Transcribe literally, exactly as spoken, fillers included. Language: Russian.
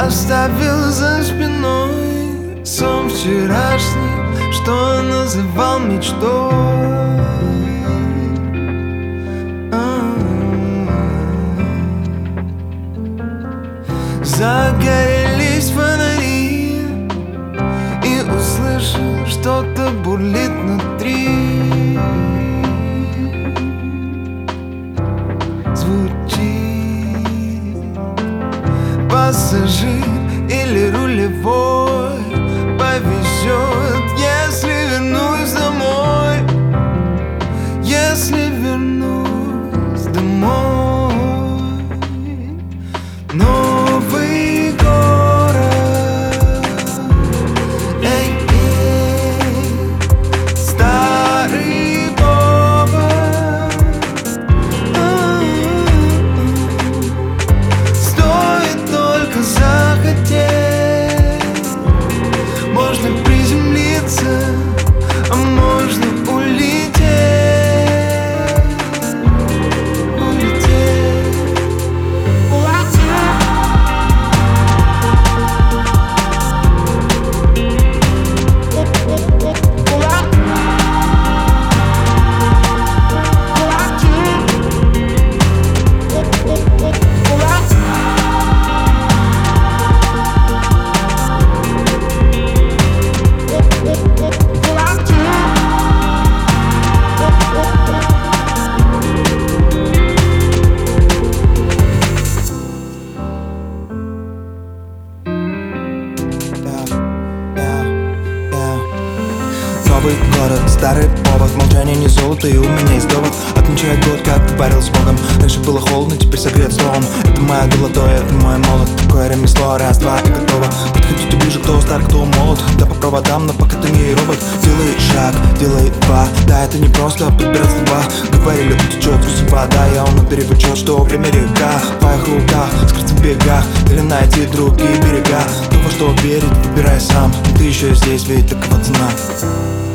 оставил за спиной сон вчерашний, что называл мечтой. Загорелись фонари, и услышал, что-то бурлит внутри. Звучит пассажир или рулевой повезет, если вернусь домой, если вернусь домой. Новый город, эй, эй, старый город. Стоит только захотеть, можно приземлиться, а можно улететь. Новый город, старый повод, молчание не золото, и у меня есть довод. Отмечает год, как говорил с Богом. Раньше было холодно, теперь согрет словом. Это моя золотое, это мой молот. Такое ремесло, раз, два и готово. Подходите ближе, кто стар, кто молод. Да по проводам, но пока ты не робот. Делай шаг, делай два. Да, это не просто подбирать слова. Говорили, утечет в вода. Я он перепечет, что время река. В твоих руках, скрыться в бегах. Или найти другие берега. То, во что верить, выбирай сам. Ты еще здесь, ведь такова цена.